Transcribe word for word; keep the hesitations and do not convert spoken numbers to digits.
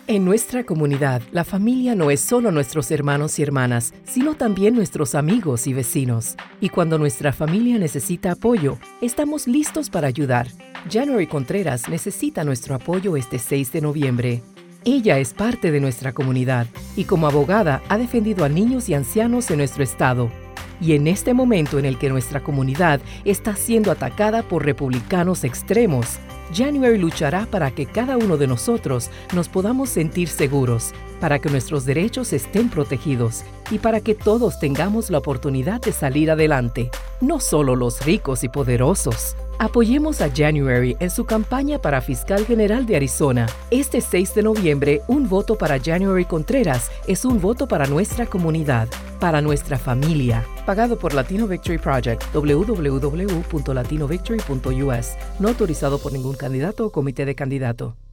En nuestra comunidad, la familia no es solo nuestros hermanos y hermanas, sino también nuestros amigos y vecinos. Y cuando nuestra familia necesita apoyo, estamos listos para ayudar. January Contreras necesita nuestro apoyo este seis de noviembre. Ella es parte de nuestra comunidad y como abogada ha defendido a niños y ancianos en nuestro estado. Y en este momento en el que nuestra comunidad está siendo atacada por republicanos extremos, January luchará para que cada uno de nosotros nos podamos sentir seguros, para que nuestros derechos estén protegidos y para que todos tengamos la oportunidad de salir adelante, no solo los ricos y poderosos. Apoyemos a January en su campaña para fiscal general de Arizona. Este seis de noviembre, un voto para January Contreras es un voto para nuestra comunidad, para nuestra familia. Pagado por Latino Victory Project, w w w punto latino victory punto u s. No autorizado por ningún candidato o comité de candidato.